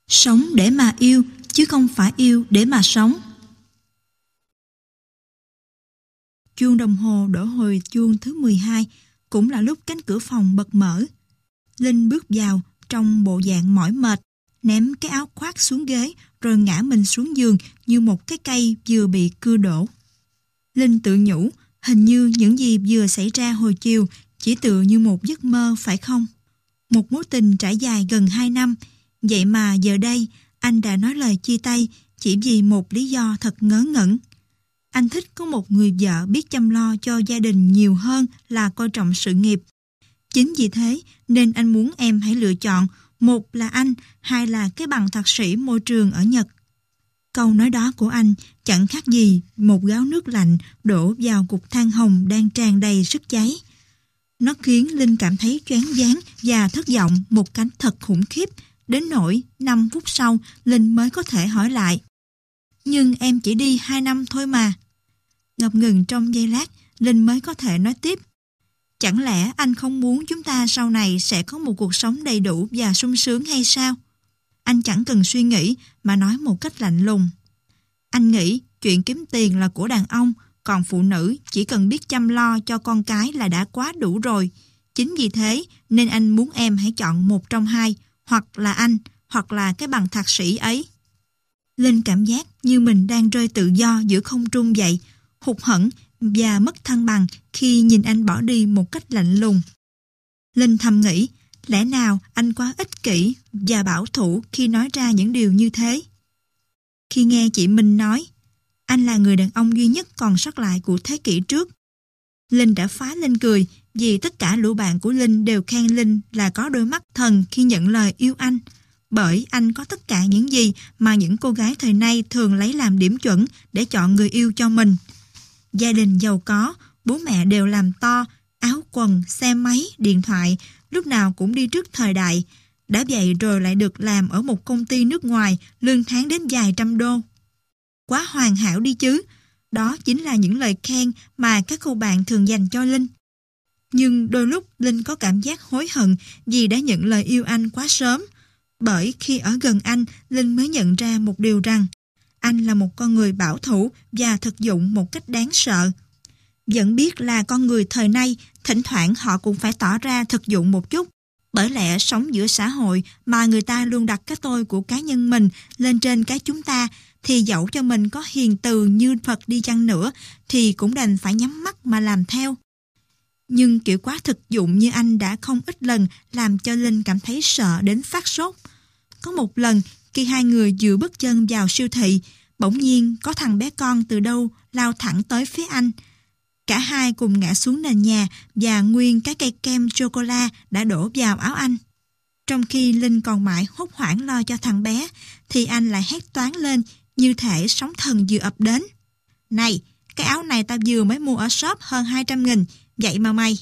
Sống để mà yêu, chứ không phải yêu để mà sống. Chuông đồng hồ đổ hồi chuông thứ 12, cũng là lúc cánh cửa phòng bật mở. Linh bước vào trong bộ dạng mỏi mệt, ném cái áo khoác xuống ghế rồi ngã mình xuống giường như một cái cây vừa bị cưa đổ. Linh tự nhủ, hình như những gì vừa xảy ra hồi chiều chỉ tựa như một giấc mơ phải không? Một mối tình trải dài gần 2 năm, vậy mà giờ đây anh đã nói lời chia tay chỉ vì một lý do thật ngớ ngẩn. Anh thích có một người vợ biết chăm lo cho gia đình nhiều hơn là coi trọng sự nghiệp. Chính vì thế nên anh muốn em hãy lựa chọn, một là anh, hai là cái bằng thạc sĩ môi trường ở Nhật. Câu nói đó của anh chẳng khác gì một gáo nước lạnh đổ vào cục than hồng đang tràn đầy sức cháy. Nó khiến Linh cảm thấy choáng váng và thất vọng một cách thật khủng khiếp, đến nỗi 5 phút sau Linh mới có thể hỏi lại. Nhưng em chỉ đi 2 năm thôi mà. Ngập ngừng trong giây lát, Linh mới có thể nói tiếp. Chẳng lẽ anh không muốn chúng ta sau này sẽ có một cuộc sống đầy đủ và sung sướng hay sao? Anh chẳng cần suy nghĩ mà nói một cách lạnh lùng. Anh nghĩ chuyện kiếm tiền là của đàn ông, còn phụ nữ chỉ cần biết chăm lo cho con cái là đã quá đủ rồi. Chính vì thế nên anh muốn em hãy chọn một trong hai, hoặc là anh, hoặc là cái bằng thạc sĩ ấy. Linh cảm giác như mình đang rơi tự do giữa không trung vậy, hụt hẫng và mất thăng bằng khi nhìn anh bỏ đi một cách lạnh lùng. Linh thầm nghĩ, lẽ nào anh quá ích kỷ và bảo thủ khi nói ra những điều như thế? Khi nghe chị Minh nói, anh là người đàn ông duy nhất còn sót lại của thế kỷ trước. Linh đã phá lên cười vì tất cả lũ bạn của Linh đều khen Linh là có đôi mắt thần khi nhận lời yêu anh. Bởi anh có tất cả những gì mà những cô gái thời nay thường lấy làm điểm chuẩn để chọn người yêu cho mình. Gia đình giàu có, bố mẹ đều làm to, áo quần, xe máy, điện thoại, lúc nào cũng đi trước thời đại. Đã vậy rồi lại được làm ở một công ty nước ngoài, lương tháng đến vài trăm đô. Quá hoàn hảo đi chứ. Đó chính là những lời khen mà các cô bạn thường dành cho Linh. Nhưng đôi lúc Linh có cảm giác hối hận vì đã nhận lời yêu anh quá sớm. Bởi khi ở gần anh, Linh mới nhận ra một điều rằng anh là một con người bảo thủ và thực dụng một cách đáng sợ. Vẫn biết là con người thời nay, thỉnh thoảng họ cũng phải tỏ ra thực dụng một chút. Bởi lẽ sống giữa xã hội mà người ta luôn đặt cái tôi của cá nhân mình lên trên cái chúng ta, thì dẫu cho mình có hiền từ như Phật đi chăng nữa thì cũng đành phải nhắm mắt mà làm theo. Nhưng kiểu quá thực dụng như anh đã không ít lần làm cho Linh cảm thấy sợ đến phát sốt. Có một lần khi hai người vừa bước chân vào siêu thị, bỗng nhiên có thằng bé con từ đâu lao thẳng tới phía anh. Cả hai cùng ngã xuống nền nhà và nguyên cái cây kem chocolate đã đổ vào áo anh. Trong khi Linh còn mãi hốt hoảng lo cho thằng bé, thì anh lại hét toáng lên như thể sóng thần vừa ập đến. Này, cái áo này tao vừa mới mua ở shop hơn 200.000, vậy mà mày.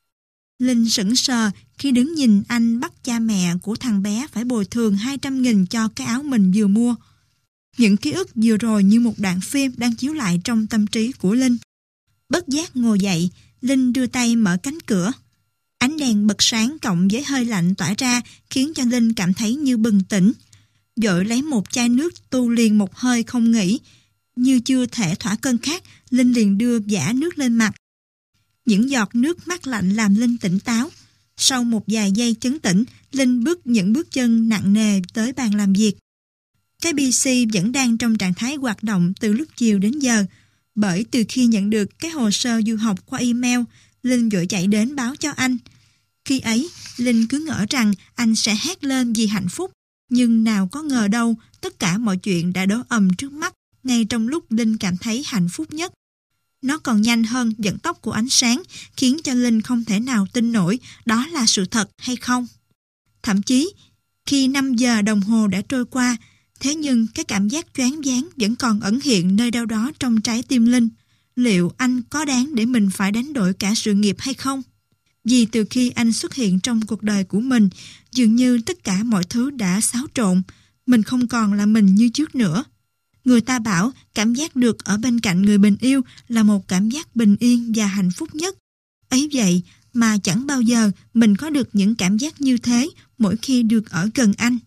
Linh sững sờ khi đứng nhìn anh bắt cha mẹ của thằng bé phải bồi thường 200.000 cho cái áo mình vừa mua. Những ký ức vừa rồi như một đoạn phim đang chiếu lại trong tâm trí của Linh. Bất giác ngồi dậy, Linh đưa tay mở cánh cửa. Ánh đèn bật sáng cộng với hơi lạnh tỏa ra khiến cho Linh cảm thấy như bừng tỉnh. Vội lấy một chai nước tu liền một hơi không nghỉ. Như chưa thể thỏa cơn khát, Linh liền đưa vả nước lên mặt. Những giọt nước mát lạnh làm Linh tỉnh táo. Sau một vài giây chấn tĩnh, Linh bước những bước chân nặng nề tới bàn làm việc. Cái PC vẫn đang trong trạng thái hoạt động từ lúc chiều đến giờ. Bởi từ khi nhận được cái hồ sơ du học qua email, Linh vội chạy đến báo cho anh. Khi ấy, Linh cứ ngỡ rằng anh sẽ hét lên vì hạnh phúc. Nhưng nào có ngờ đâu, tất cả mọi chuyện đã đổ ầm trước mắt, ngay trong lúc Linh cảm thấy hạnh phúc nhất. Nó còn nhanh hơn vận tốc của ánh sáng, khiến cho Linh không thể nào tin nổi đó là sự thật hay không. Thậm chí, khi 5 giờ đồng hồ đã trôi qua, thế nhưng cái cảm giác choáng váng vẫn còn ẩn hiện nơi đâu đó trong trái tim Linh. Liệu anh có đáng để mình phải đánh đổi cả sự nghiệp hay không? Vì từ khi anh xuất hiện trong cuộc đời của mình, dường như tất cả mọi thứ đã xáo trộn. Mình không còn là mình như trước nữa. Người ta bảo cảm giác được ở bên cạnh người mình yêu là một cảm giác bình yên và hạnh phúc nhất. Ấy vậy mà chẳng bao giờ mình có được những cảm giác như thế mỗi khi được ở gần anh.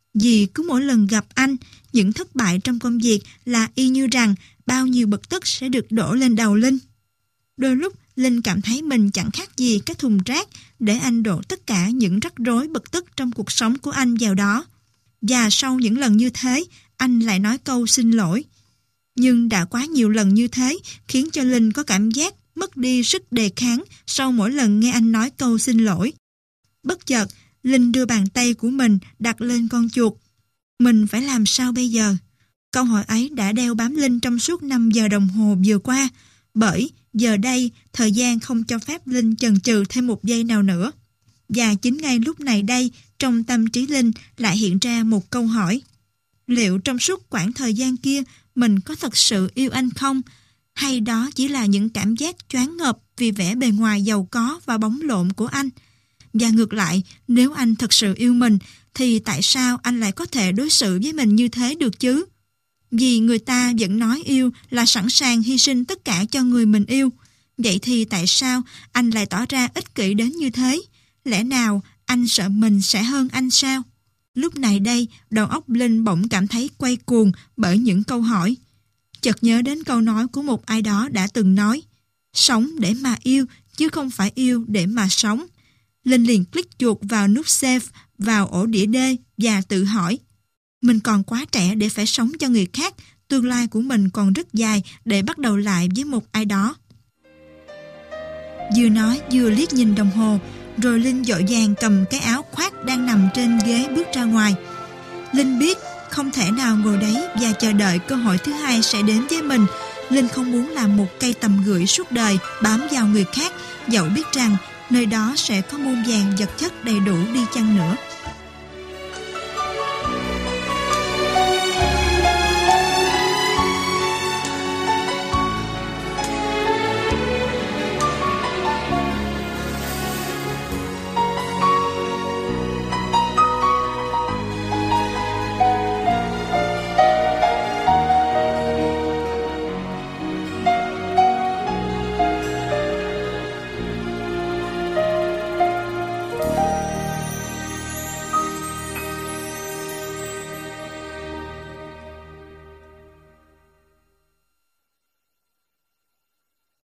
Vì cứ mỗi lần gặp anh, những thất bại trong công việc là y như rằng bao nhiêu bực tức sẽ được đổ lên đầu Linh. Đôi lúc Linh cảm thấy mình chẳng khác gì cái thùng rác để anh đổ tất cả những rắc rối bực tức trong cuộc sống của anh vào đó. Và sau những lần như thế, anh lại nói câu xin lỗi. Nhưng đã quá nhiều lần như thế khiến cho Linh có cảm giác mất đi sức đề kháng sau mỗi lần nghe anh nói câu xin lỗi. Bất chợt, Linh đưa bàn tay của mình đặt lên con chuột. Mình phải làm sao bây giờ? Câu hỏi ấy đã đeo bám Linh trong suốt 5 giờ đồng hồ vừa qua, bởi giờ đây thời gian không cho phép Linh chần chừ thêm một giây nào nữa. Và chính ngay lúc này đây, trong tâm trí Linh lại hiện ra một câu hỏi. Liệu trong suốt quãng thời gian kia mình có thật sự yêu anh không? Hay đó chỉ là những cảm giác choáng ngợp vì vẻ bề ngoài giàu có và bóng lộn của anh? Và ngược lại, nếu anh thật sự yêu mình, thì tại sao anh lại có thể đối xử với mình như thế được chứ? Vì người ta vẫn nói yêu là sẵn sàng hy sinh tất cả cho người mình yêu. Vậy thì tại sao anh lại tỏ ra ích kỷ đến như thế? Lẽ nào anh sợ mình sẽ hơn anh sao? Lúc này đây, đầu óc Linh bỗng cảm thấy quay cuồng bởi những câu hỏi. Chợt nhớ đến câu nói của một ai đó đã từng nói: sống để mà yêu, chứ không phải yêu để mà sống. Linh liền click chuột vào nút save, vào ổ đĩa D và tự hỏi: mình còn quá trẻ để phải sống cho người khác, tương lai của mình còn rất dài để bắt đầu lại với một ai đó. Vừa nói vừa liếc nhìn đồng hồ, rồi Linh vội vàng cầm cái áo khoác đang nằm trên ghế bước ra ngoài. Linh biết không thể nào ngồi đấy và chờ đợi cơ hội thứ hai sẽ đến với mình. Linh không muốn làm một cây tầm gửi suốt đời bám vào người khác, dẫu biết rằng nơi đó sẽ có muôn vàn vật chất đầy đủ đi chăng nữa.